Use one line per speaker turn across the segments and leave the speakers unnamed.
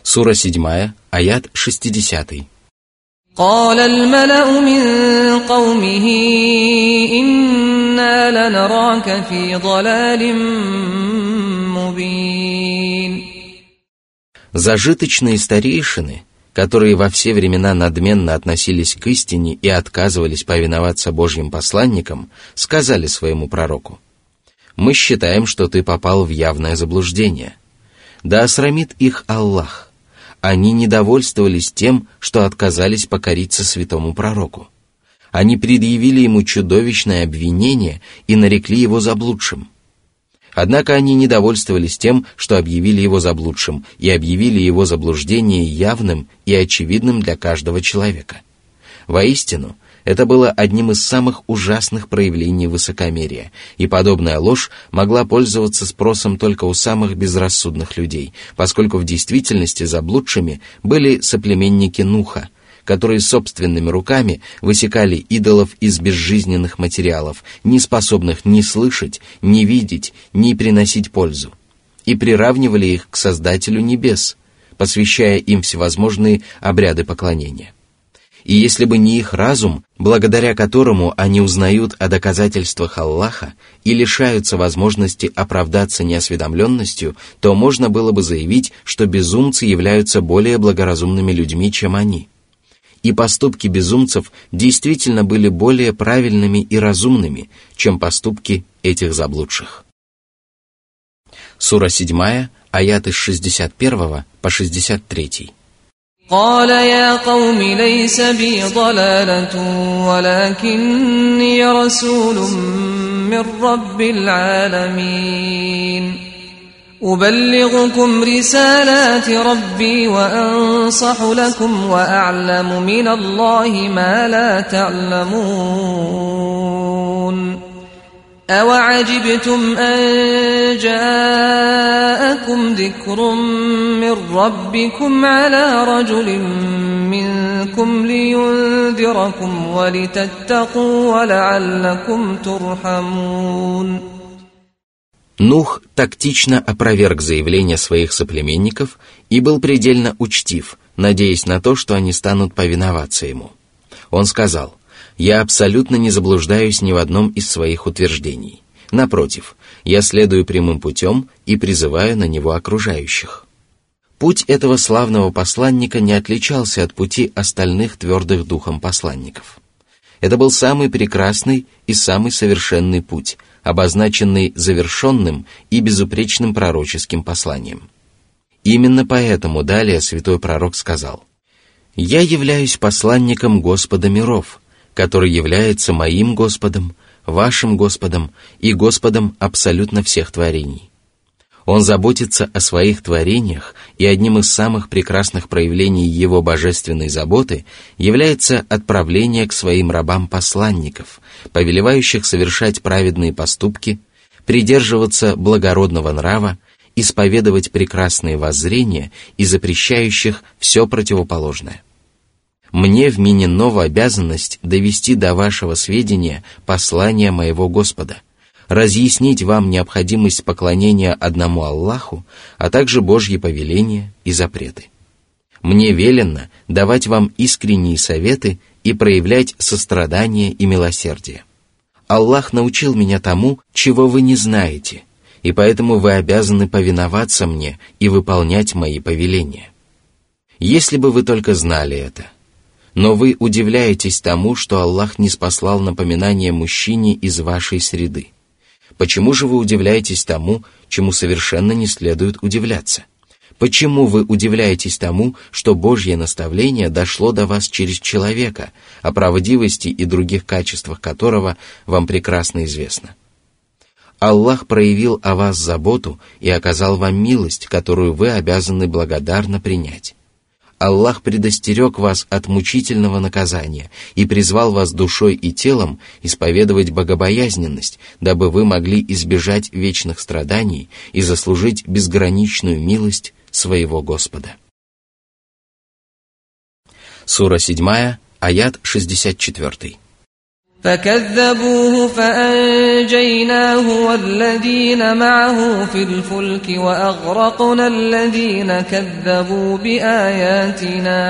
Сура 7, аят 60.
قال الملأ من قومه إنا لنراك في ضلال مبين.
Зажиточные старейшины, которые во все времена надменно относились к истине и отказывались повиноваться Божьим посланникам, сказали своему пророку: «Мы считаем, что ты попал в явное заблуждение. Да осрамит их Аллах. Они недовольствовались тем, что отказались покориться святому пророку. Они предъявили ему чудовищное обвинение и нарекли его заблудшим. Однако они недовольствовались тем, что объявили его заблудшим, и объявили его заблуждение явным и очевидным для каждого человека. Воистину, это было одним из самых ужасных проявлений высокомерия, и подобная ложь могла пользоваться спросом только у самых безрассудных людей, поскольку в действительности заблудшими были соплеменники Нуха, которые собственными руками высекали идолов из безжизненных материалов, не способных ни слышать, ни видеть, ни приносить пользу, и приравнивали их к Создателю небес, посвящая им всевозможные обряды поклонения. И если бы не их разум, благодаря которому они узнают о доказательствах Аллаха и лишаются возможности оправдаться неосведомленностью, то можно было бы заявить, что безумцы являются более благоразумными людьми, чем они. И поступки безумцев действительно были более правильными и разумными, чем поступки этих заблудших. Сура 7, аяты с 61 по 63.
قال يا قوم ليس بي ضلالة ولكني رسول من رب العالمين أبلغكم رسالات ربي وأنصح لكم وأعلم من الله ما لا تعلمون أوعجبتم أن جاءكم ذكر من ربكم على رجل منكم لينذركم ولتتقوا ولعلكم ترحمون.
Нух тактично опроверг заявления своих соплеменников и был предельно учтив, надеясь на то, что они станут повиноваться ему. Он сказал: «Я абсолютно не заблуждаюсь ни в одном из своих утверждений. Напротив, я следую прямым путем и призываю на него окружающих». Путь этого славного посланника не отличался от пути остальных твердых духом посланников. Это был самый прекрасный и самый совершенный путь, обозначенный завершенным и безупречным пророческим посланием. Именно поэтому далее святой пророк сказал: «Я являюсь посланником Господа миров, который является моим Господом, вашим Господом и Господом абсолютно всех творений. Он заботится о своих творениях, и одним из самых прекрасных проявлений его божественной заботы является отправление к своим рабам посланников, повелевающих совершать праведные поступки, придерживаться благородного нрава, исповедовать прекрасные воззрения и запрещающих все противоположное. Мне вменено в обязанность довести до вашего сведения послание моего Господа, разъяснить вам необходимость поклонения одному Аллаху, а также Божьи повеления и запреты. Мне велено давать вам искренние советы и проявлять сострадание и милосердие. Аллах научил меня тому, чего вы не знаете, и поэтому вы обязаны повиноваться мне и выполнять мои повеления. Если бы вы только знали это. Но вы удивляетесь тому, что Аллах ниспослал напоминание мужчине из вашей среды. Почему же вы удивляетесь тому, чему совершенно не следует удивляться? Почему вы удивляетесь тому, что Божье наставление дошло до вас через человека, о правдивости и других качествах которого вам прекрасно известно? Аллах проявил о вас заботу и оказал вам милость, которую вы обязаны благодарно принять. Аллах предостерег вас от мучительного наказания и призвал вас душой и телом исповедовать богобоязненность, дабы вы могли избежать вечных страданий и заслужить безграничную милость своего Господа. Сура 7, аят 64.
فكذبوه فأنجيناه والذين معه في الفلك وأغرقنا الذين كذبوا بآياتنا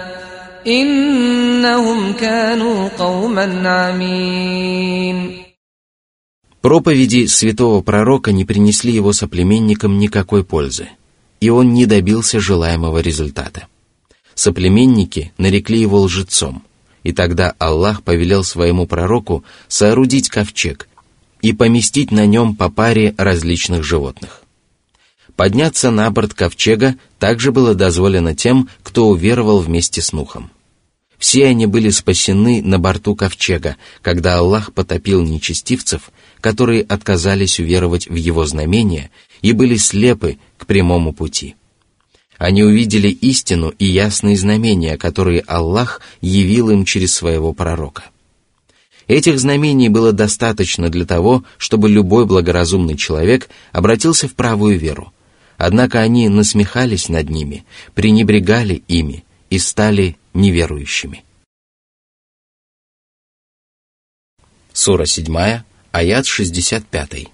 إنهم كانوا قوما عمين.
Проповеди святого пророка не принесли его соплеменникам никакой пользы, и он не добился желаемого результата. Соплеменники нарекли его лжецом, и тогда Аллах повелел своему пророку соорудить ковчег и поместить на нем по паре различных животных. Подняться на борт ковчега также было дозволено тем, кто уверовал вместе с Нухом. Все они были спасены на борту ковчега, когда Аллах потопил нечестивцев, которые отказались уверовать в его знамения и были слепы к прямому пути. Они увидели истину и ясные знамения, которые Аллах явил им через своего пророка. Этих знамений было достаточно для того, чтобы любой благоразумный человек обратился в правую веру. Однако они насмехались над ними, пренебрегали ими и стали неверующими. Сура 7, аят 65.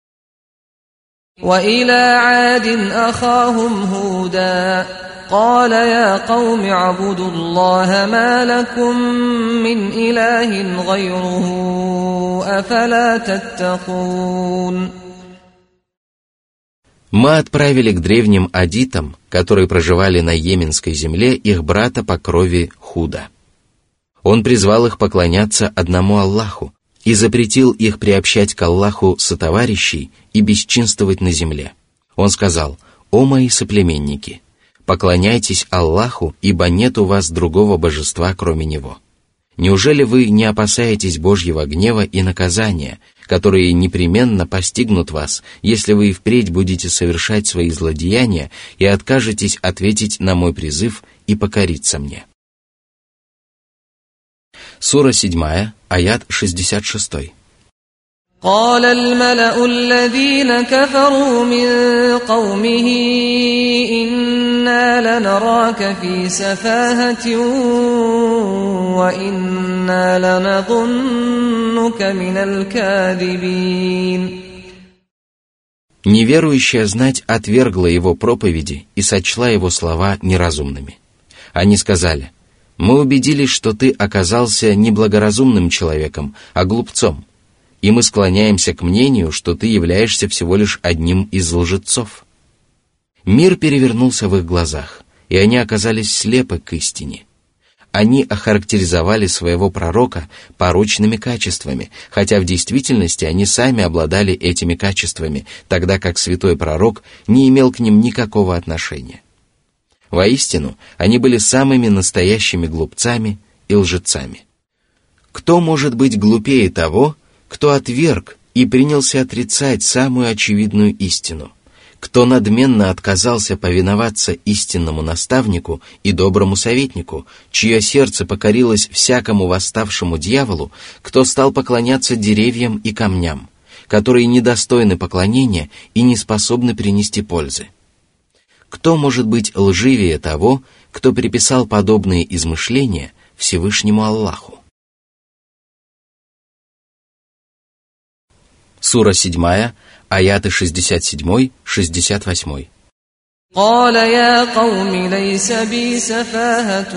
وإلى عاد أخاهم هودا قال يا قوم اعبدوا الله ما لكم من إله غيره أفلا تتقون.
Мы отправили к древним адитам, которые проживали на йеменской земле, их брата по крови Худа. Он призвал их поклоняться одному Аллаху и запретил их приобщать к Аллаху сотоварищей и бесчинствовать на земле. Он сказал: «О мои соплеменники, поклоняйтесь Аллаху, ибо нет у вас другого божества, кроме Него. Неужели вы не опасаетесь Божьего гнева и наказания, которые непременно постигнут вас, если вы и впредь будете совершать свои злодеяния и откажетесь ответить на мой призыв и покориться мне?» Сура 7, аят 66.
قال الملأ الذين كفروا من قومه إنا لنراك في سفاهة وإنا لنظنك من الكاذبين.
Неверующая знать отвергла его проповеди и сочла его слова неразумными. Они сказали: «Мы убедились, что ты оказался не благоразумным человеком, а глупцом, и мы склоняемся к мнению, что ты являешься всего лишь одним из лжецов». Мир перевернулся в их глазах, и они оказались слепы к истине. Они охарактеризовали своего пророка порочными качествами, хотя в действительности они сами обладали этими качествами, тогда как святой пророк не имел к ним никакого отношения. Воистину, они были самыми настоящими глупцами и лжецами. Кто может быть глупее того, кто отверг и принялся отрицать самую очевидную истину, кто надменно отказался повиноваться истинному наставнику и доброму советнику, чье сердце покорилось всякому восставшему дьяволу, кто стал поклоняться деревьям и камням, которые недостойны поклонения и не способны принести пользы. Кто может быть лживее того, кто приписал подобные измышления Всевышнему Аллаху? Сура 7, аяты 67-68.
قال يا قوم ليس بي سفاهة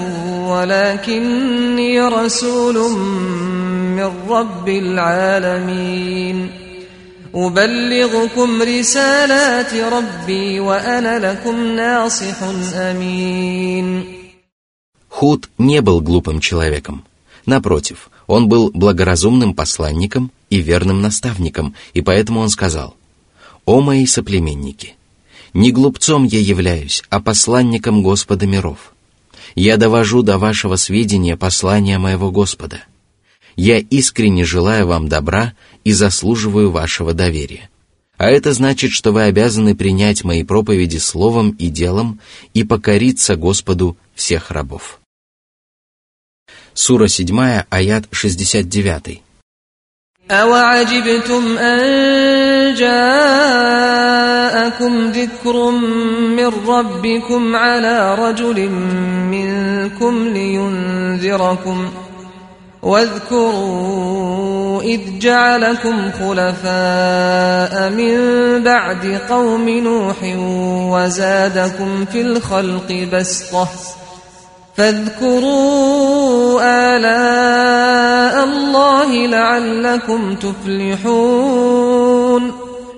ولكني رسول من رب العالمين أبلغكم رسالات ربي وأنا لكم ناصح أمين.
Худ не был глупым человеком. Напротив, он был благоразумным посланником и верным наставником, и поэтому он сказал: «О мои соплеменники, не глупцом я являюсь, а посланником Господа миров. Я довожу до вашего сведения послание моего Господа. Я искренне желаю вам добра и заслуживаю вашего доверия. А это значит, что вы обязаны принять мои проповеди словом и делом и покориться Господу всех рабов». Сура 7, аят 69.
أَوَعَجِبْتُمْ أَنْ جَاءَكُمْ ذِكْرٌ مِّن رَّبِّكُمْ عَلَى رَجُلٍ مِّنكُمْ لِيُنذِرَكُمْ واذكروا إذ جعلكم خلفاء من بعد قوم نوح وزادكم في الخلق بسطة فاذكروا آلاء الله لعلكم تفلحون.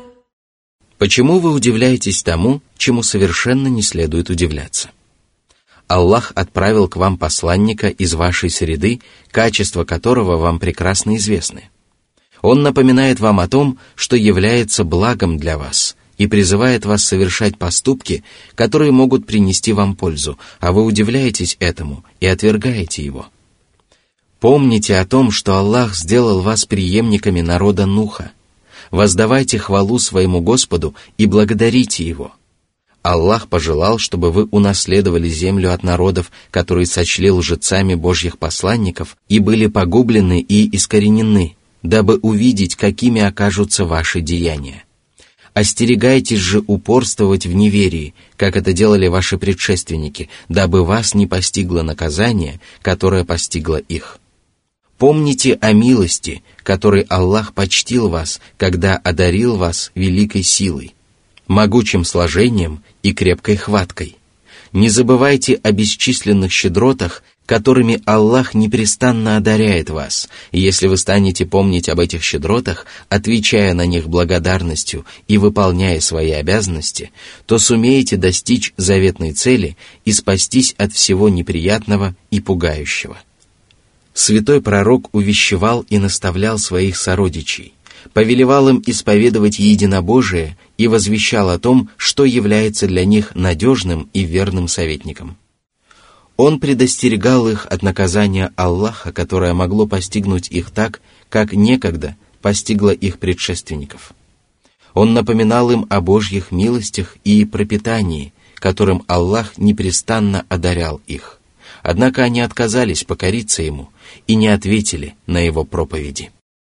Почему вы удивляетесь тому, чему совершенно не следует удивляться? Аллах отправил к вам посланника из вашей среды, качества которого вам прекрасно известны. Он напоминает вам о том, что является благом для вас, и призывает вас совершать поступки, которые могут принести вам пользу, а вы удивляетесь этому и отвергаете его. Помните о том, что Аллах сделал вас преемниками народа Нуха. Воздавайте хвалу своему Господу и благодарите Его. Аллах пожелал, чтобы вы унаследовали землю от народов, которые сочли лжецами Божьих посланников и были погублены и искоренены, дабы увидеть, какими окажутся ваши деяния. Остерегайтесь же упорствовать в неверии, как это делали ваши предшественники, дабы вас не постигло наказание, которое постигло их. Помните о милости, которой Аллах почтил вас, когда одарил вас великой силой, могучим сложением и крепкой хваткой. Не забывайте о бесчисленных щедротах, которыми Аллах непрестанно одаряет вас, и если вы станете помнить об этих щедротах, отвечая на них благодарностью и выполняя свои обязанности, то сумеете достичь заветной цели и спастись от всего неприятного и пугающего. Святой пророк увещевал и наставлял своих сородичей, повелевал им исповедовать единобожие и возвещал о том, что является для них надежным и верным советником. Он предостерегал их от наказания Аллаха, которое могло постигнуть их так, как некогда постигло их предшественников. Он напоминал им о Божьих милостях и пропитании, которым Аллах непрестанно одарял их. Однако они отказались покориться Ему и не ответили на Его проповеди.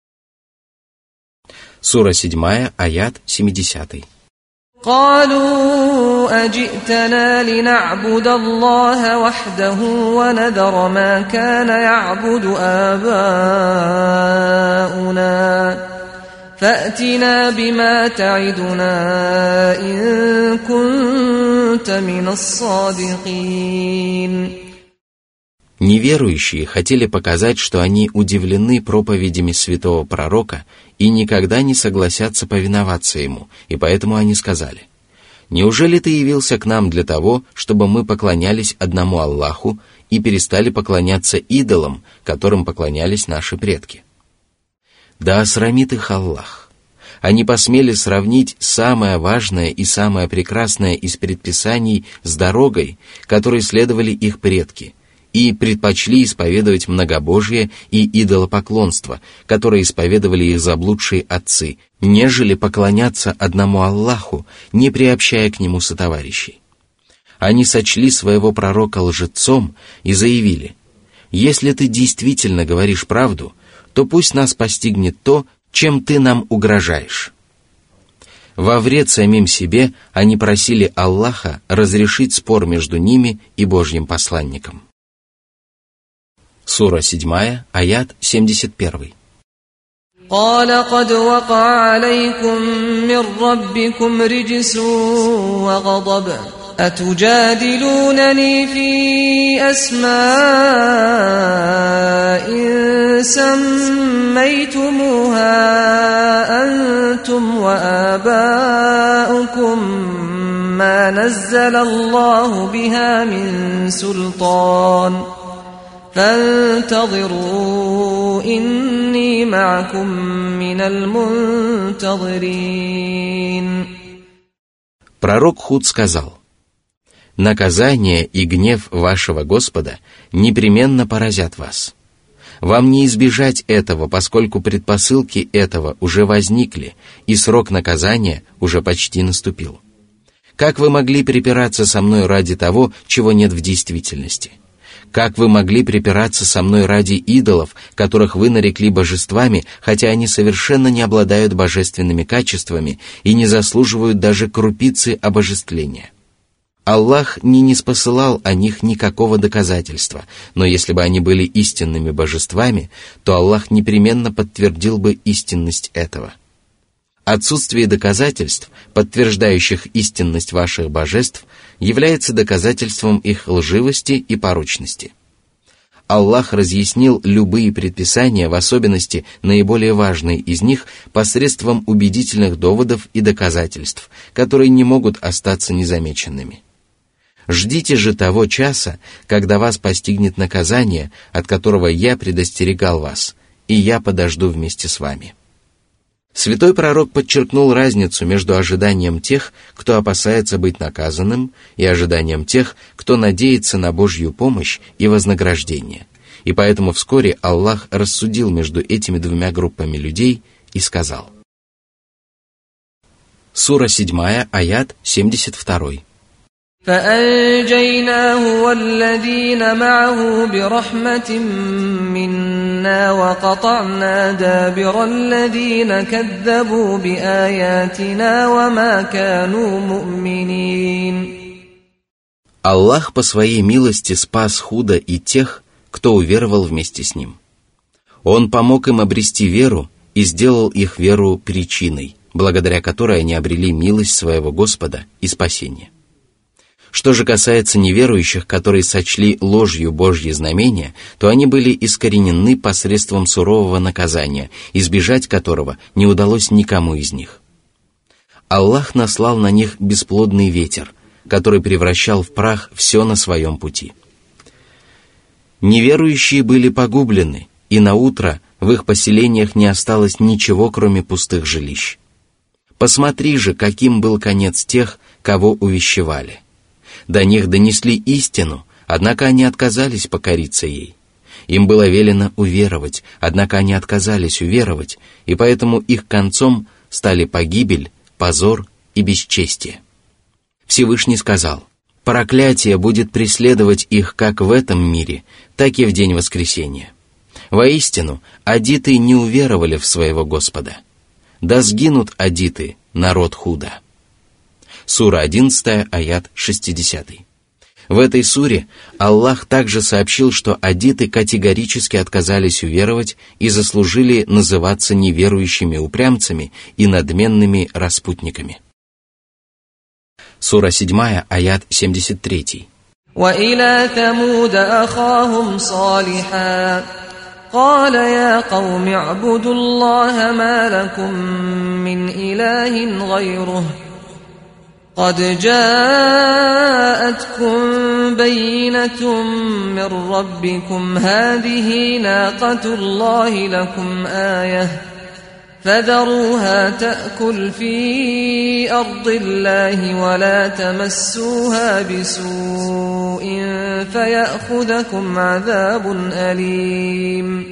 Сура 7, аят 70.
قالوا أجئتنا لنعبد الله وحده ونذر ما كان يعبد آباؤنا فأتنا بما تعدنا إن كنت من الصادقين.
Неверующие хотели показать, что они удивлены проповедями святого пророка и никогда не согласятся повиноваться ему, и поэтому они сказали: «Неужели ты явился к нам для того, чтобы мы поклонялись одному Аллаху и перестали поклоняться идолам, которым поклонялись наши предки?» Да осрамит их Аллах. Они посмели сравнить самое важное и самое прекрасное из предписаний с дорогой, которой следовали их предки, и предпочли исповедовать многобожие и идолопоклонство, которое исповедовали их заблудшие отцы, нежели поклоняться одному Аллаху, не приобщая к нему сотоварищей. Они сочли своего пророка лжецом и заявили: «Если ты действительно говоришь правду, то пусть нас постигнет то, чем ты нам угрожаешь». Во вред самим себе они просили Аллаха разрешить спор между ними и Божьим посланником. Сура 7, аят 71.
قال قد وقع عليكم من ربكم رجس وغضب أتجادلونني في أسماء سميتموها أنتم وآباؤكم ما نزل الله بها من سلطان فانتظروا إني معكم من المنتظرين.
Пророк Худ сказал: «Наказание и гнев вашего Господа непременно поразят вас. Вам не избежать этого, поскольку предпосылки этого уже возникли, и срок наказания уже почти наступил. Как вы могли припираться со мной ради того, чего нет в действительности? Как вы могли припираться со мной ради идолов, которых вы нарекли божествами, хотя они совершенно не обладают божественными качествами и не заслуживают даже крупицы обожествления?» Аллах не ниспосылал о них никакого доказательства, но если бы они были истинными божествами, то Аллах непременно подтвердил бы истинность этого. Отсутствие доказательств, подтверждающих истинность ваших божеств, является доказательством их лживости и порочности. Аллах разъяснил любые предписания, в особенности наиболее важные из них, посредством убедительных доводов и доказательств, которые не могут остаться незамеченными. Ждите же того часа, когда вас постигнет наказание, от которого я предостерегал вас, и я подожду вместе с вами. Святой пророк подчеркнул разницу между ожиданием тех, кто опасается быть наказанным, и ожиданием тех, кто надеется на Божью помощь и вознаграждение. И поэтому вскоре Аллах рассудил между этими двумя группами людей и сказал. Сура 7, аят 72.
فأنجيناه والذين معه برحمة منا وقطعنا دابر الذين كذبوا بآياتنا وما كانوا مؤمنين.
Аллах по своей милости спас Худа и тех, кто уверовал вместе с ним. Он помог им обрести веру и сделал их веру причиной, благодаря которой они обрели милость своего Господа и спасение. Что же касается неверующих, которые сочли ложью Божьи знамения, то они были искоренены посредством сурового наказания, избежать которого не удалось никому из них. Аллах наслал на них бесплодный ветер, который превращал в прах все на своем пути. Неверующие были погублены, и наутро в их поселениях не осталось ничего, кроме пустых жилищ. Посмотри же, каким был конец тех, кого увещевали. До них донесли истину, однако они отказались покориться ей. Им было велено уверовать, однако они отказались уверовать, и поэтому их концом стали погибель, позор и бесчестие. Всевышний сказал: «Проклятие будет преследовать их как в этом мире, так и в день воскресения. Воистину, адиты не уверовали в своего Господа. Да сгинут адиты, народ Худа». Сура 11, аят 60. В этой суре Аллах также сообщил, что адиты категорически отказались уверовать и заслужили называться неверующими упрямцами и надменными распутниками. Сура 7, аят 73.
وإلى ثمود أخاهم صالحا قال يا قوم اعبدوا الله ما لكم من إله غيره قد جاءتكم بينة من ربكم هذه ناقة الله لكم آية فذروها تأكل في أرض الله ولا تمسوها بسوء فيأخذكم عذاب أليم.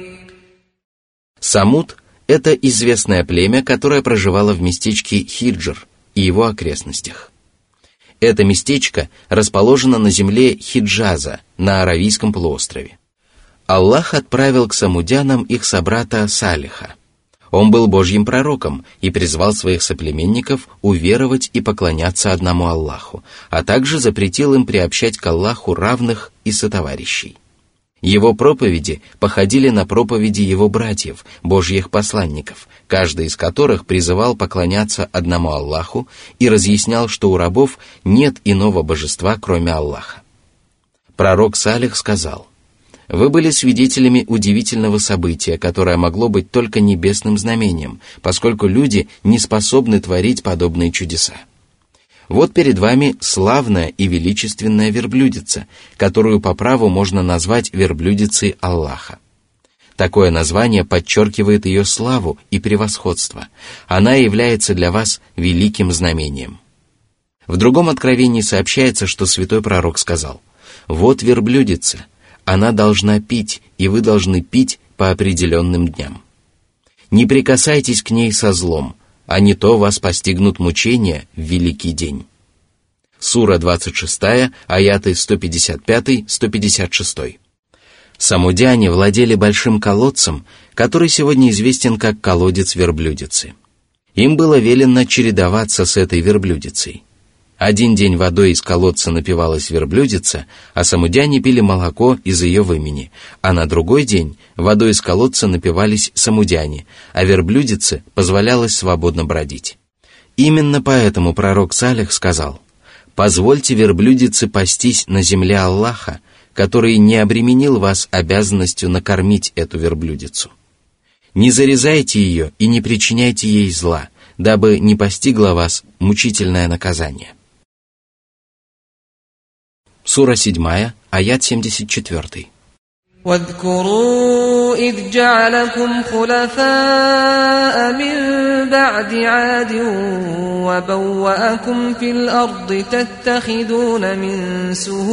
Самуд – это известное племя, которое проживало в местечке Хиджр и его окрестностях. Это местечко расположено на земле Хиджаза, на Аравийском полуострове. Аллах отправил к самудянам их собрата Салиха. Он был Божьим пророком и призвал своих соплеменников уверовать и поклоняться одному Аллаху, а также запретил им приобщать к Аллаху равных и сотоварищей. Его проповеди походили на проповеди его братьев, Божьих посланников, каждый из которых призывал поклоняться одному Аллаху и разъяснял, что у рабов нет иного божества, кроме Аллаха. Пророк Салих сказал: «Вы были свидетелями удивительного события, которое могло быть только небесным знамением, поскольку люди не способны творить подобные чудеса. Вот перед вами славная и величественная верблюдица, которую по праву можно назвать верблюдицей Аллаха. Такое название подчеркивает ее славу и превосходство. Она является для вас великим знамением». В другом откровении сообщается, что святой пророк сказал: «Вот верблюдица, она должна пить, и вы должны пить по определенным дням. Не прикасайтесь к ней со злом, а не то вас постигнут мучения в великий день». Сура 26, аяты 155-156. Самудяне владели большим колодцем, который сегодня известен как колодец верблюдицы. Им было велено чередоваться с этой верблюдицей. Один день водой из колодца напивалась верблюдица, а самудяне пили молоко из ее вымени, а на другой день водой из колодца напивались самудяне, а верблюдице позволялось свободно бродить. Именно поэтому пророк Салих сказал: «Позвольте верблюдице пастись на земле Аллаха, который не обременил вас обязанностью накормить эту верблюдицу. Не зарезайте ее и не причиняйте ей зла, дабы не постигло вас мучительное наказание». Сура 7, аят 74.
واذكروا إذ جعلكم خلفاء من بعد عاد وبوأكم في الأرض تتخذون من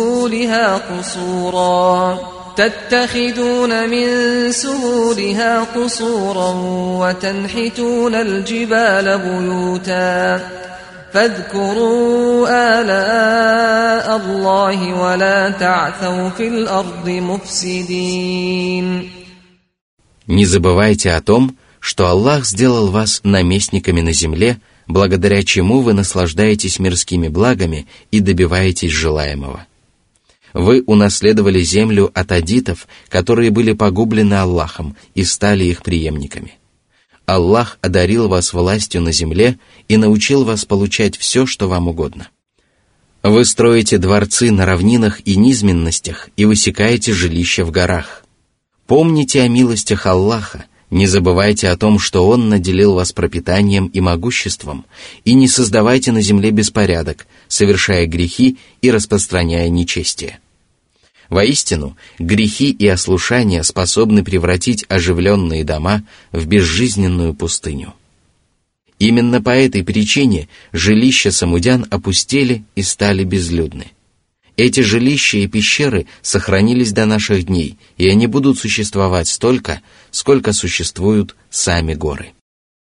سهولها قصورا وتنحتون الجبال بيوتا فاذكروا آلاء الله ولا تعثوا في الأرض مفسدين.
Не забывайте о том, что Аллах сделал вас наместниками на земле, благодаря чему вы наслаждаетесь мирскими благами и добиваетесь желаемого. Вы унаследовали землю от адитов, которые были погублены Аллахом и стали их преемниками. Аллах одарил вас властью на земле и научил вас получать все, что вам угодно. Вы строите дворцы на равнинах и низменностях и высекаете жилища в горах. Помните о милостях Аллаха, не забывайте о том, что Он наделил вас пропитанием и могуществом, и не создавайте на земле беспорядок, совершая грехи и распространяя нечестие. Воистину, грехи и ослушания способны превратить оживленные дома в безжизненную пустыню. Именно по этой причине жилища самудян опустели и стали безлюдны. Эти жилища и пещеры сохранились до наших дней, и они будут существовать столько, сколько существуют сами горы.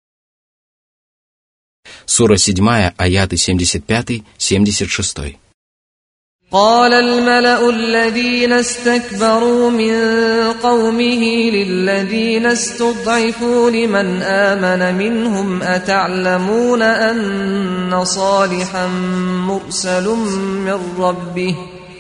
Сура 7, аяты 75-76.
قال الملأ الذين استكبروا من قومه للذين استضعفوا لمن آمن منهم أتعلمون أن صالحا مرسل من ربه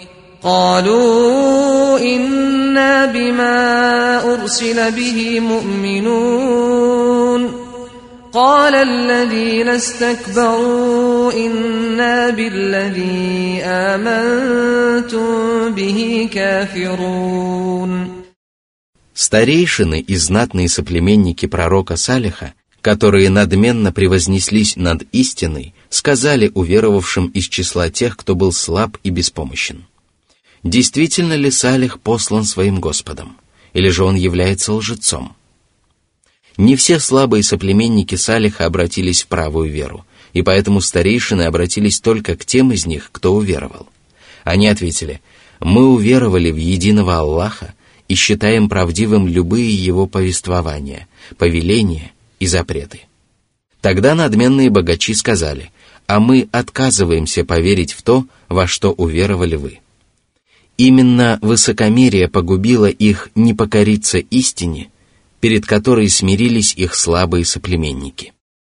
قالوا إنا بما أرسل به مؤمنون قال الذين استكبروا إنا بالذي آمنتم به كافرون.
Старейшины и знатные соплеменники пророка Салиха, которые надменно превознеслись над истиной, сказали уверовавшим из числа тех, кто был слаб и беспомощен: «Действительно ли Салих послан своим Господом, или же он является лжецом?» Не все слабые соплеменники Салиха обратились в правую веру, и поэтому старейшины обратились только к тем из них, кто уверовал. Они ответили: «Мы уверовали в единого Аллаха и считаем правдивым любые его повествования, повеления и запреты». Тогда надменные богачи сказали: «А мы отказываемся поверить в то, во что уверовали вы». Именно высокомерие погубило их не покориться истине, перед которой смирились их слабые соплеменники.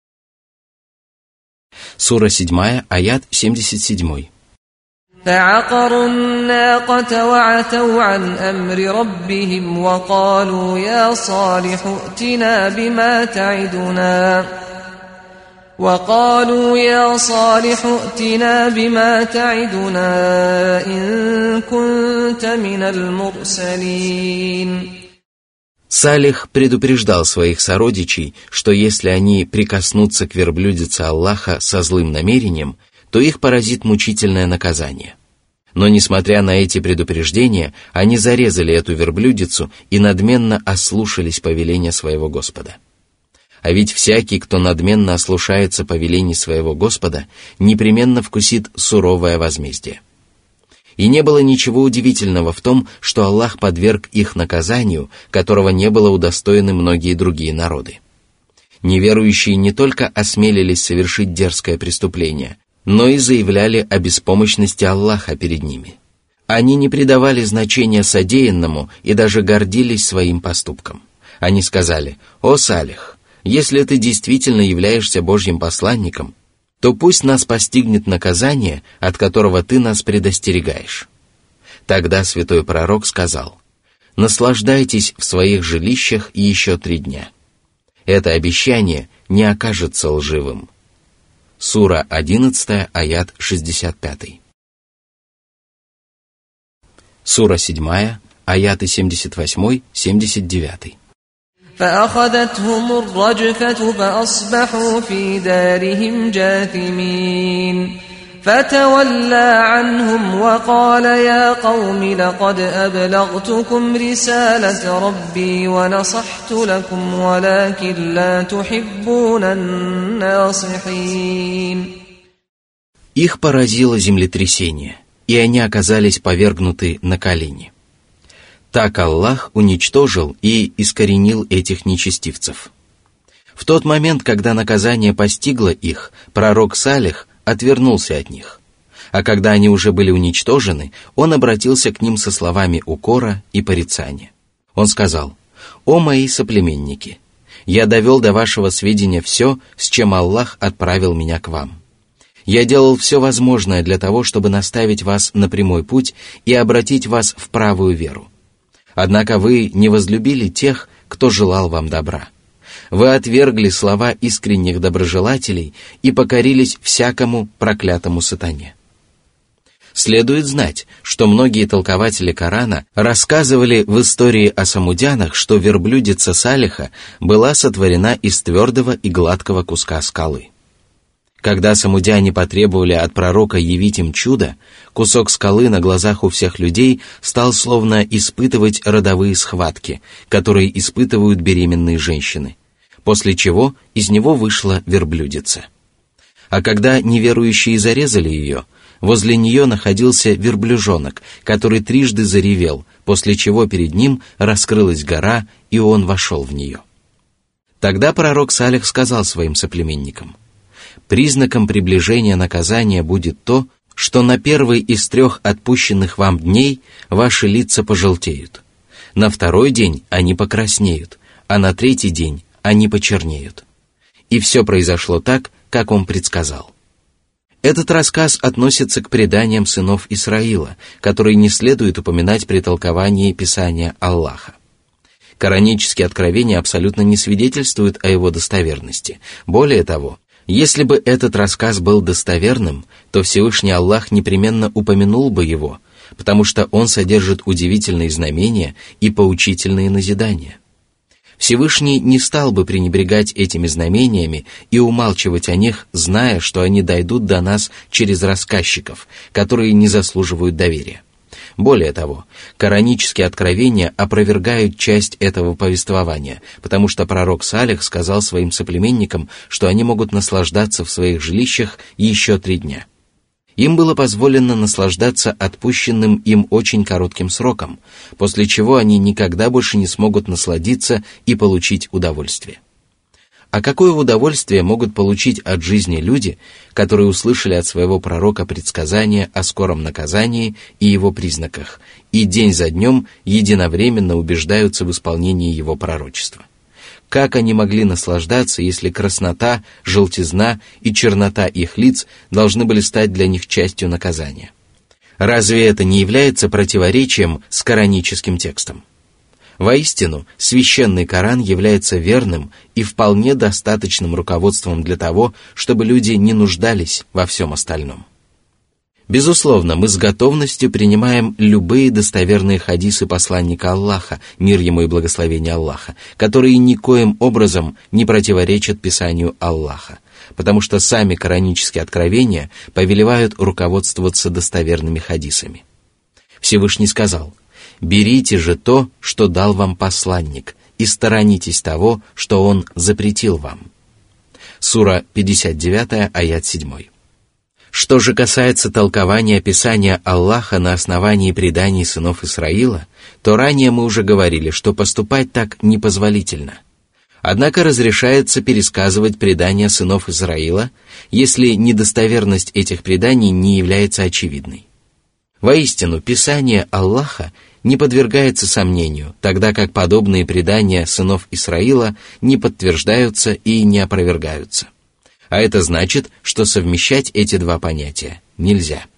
Сура 7, аят 77.
فعقروا الناقة وعتوا عن أمر ربهم وقالوا يا صالح ائتنا بما تعدنا إن كنت من المرسلين.
Салих предупреждал своих сородичей, что если они прикоснутся к верблюдице Аллаха со злым намерением, то их поразит мучительное наказание. Но, несмотря на эти предупреждения, они зарезали эту верблюдицу и надменно ослушались повеления своего Господа. А ведь всякий, кто надменно ослушается повелений своего Господа, непременно вкусит суровое возмездие. И не было ничего удивительного в том, что Аллах подверг их наказанию, которого не было удостоены многие другие народы. Неверующие не только осмелились совершить дерзкое преступление, но и заявляли о беспомощности Аллаха перед ними. Они не придавали значения содеянному и даже гордились своим поступком. Они сказали: «О Салих, если ты действительно являешься Божьим посланником, то пусть нас постигнет наказание, от которого ты нас предостерегаешь». Тогда святой пророк сказал: «Наслаждайтесь в своих жилищах еще 3 дня. Это обещание не окажется лживым». Сура 11, аят 65. Сура 7, аяты 78-79.
فأخذتهم الرجفة فأصبحوا في دارهم جاثمين فتولى عنهم وقال يا قوم لقد أبلغتكم رسالة ربي ونصحت لكم ولكن لا تحبون الناصحين.
Их поразило землетрясение, и они оказались повергнуты на колени. Так Аллах уничтожил и искоренил этих нечестивцев. В тот момент, когда наказание постигло их, пророк Салих отвернулся от них. А когда они уже были уничтожены, он обратился к ним со словами укора и порицания. Он сказал: «О мои соплеменники, я довел до вашего сведения все, с чем Аллах отправил меня к вам. Я делал все возможное для того, чтобы наставить вас на прямой путь и обратить вас в правую веру. Однако вы не возлюбили тех, кто желал вам добра. Вы отвергли слова искренних доброжелателей и покорились всякому проклятому сатане». Следует знать, что многие толкователи Корана рассказывали в истории о самудянах, что верблюдица Салиха была сотворена из твердого и гладкого куска скалы. Когда самудяне потребовали от пророка явить им чудо, кусок скалы на глазах у всех людей стал словно испытывать родовые схватки, которые испытывают беременные женщины, после чего из него вышла верблюдица. А когда неверующие зарезали ее, возле нее находился верблюжонок, который трижды заревел, после чего перед ним раскрылась гора, и он вошел в нее. Тогда пророк Салих сказал своим соплеменникам: «Признаком приближения наказания будет то, что на первый из 3 отпущенных вам дней ваши лица пожелтеют, на 2-й день они покраснеют, а на 3-й день они почернеют». И все произошло так, как он предсказал. Этот рассказ относится к преданиям сынов Исраила, которые не следует упоминать при толковании Писания Аллаха. Коранические откровения абсолютно не свидетельствуют о его достоверности. Более того, если бы этот рассказ был достоверным, то Всевышний Аллах непременно упомянул бы его, потому что он содержит удивительные знамения и поучительные назидания. Всевышний не стал бы пренебрегать этими знамениями и умалчивать о них, зная, что они дойдут до нас через рассказчиков, которые не заслуживают доверия. Более того, коранические откровения опровергают часть этого повествования, потому что пророк Салих сказал своим соплеменникам, что они могут наслаждаться в своих жилищах еще 3 дня. Им было позволено наслаждаться отпущенным им очень коротким сроком, после чего они никогда больше не смогут насладиться и получить удовольствие. А какое удовольствие могут получить от жизни люди, которые услышали от своего пророка предсказания о скором наказании и его признаках, и день за днем единовременно убеждаются в исполнении его пророчества? Как они могли наслаждаться, если краснота, желтизна и чернота их лиц должны были стать для них частью наказания? Разве это не является противоречием с кораническим текстом? Воистину, священный Коран является верным и вполне достаточным руководством для того, чтобы люди не нуждались во всем остальном. Безусловно, мы с готовностью принимаем любые достоверные хадисы посланника Аллаха, мир ему и благословение Аллаха, которые никоим образом не противоречат Писанию Аллаха, потому что сами коранические откровения повелевают руководствоваться достоверными хадисами. Всевышний сказал: «Берите же то, что дал вам посланник, и сторонитесь того, что он запретил вам». Сура 59, аят 7. Что же касается толкования Писания Аллаха на основании преданий сынов Исраила, то ранее мы уже говорили, что поступать так непозволительно. Однако разрешается пересказывать предания сынов Израиля, если недостоверность этих преданий не является очевидной. Воистину, Писание Аллаха не подвергается сомнению, тогда как подобные предания сынов Исраиля не подтверждаются и не опровергаются. А это значит, что совмещать эти два понятия нельзя.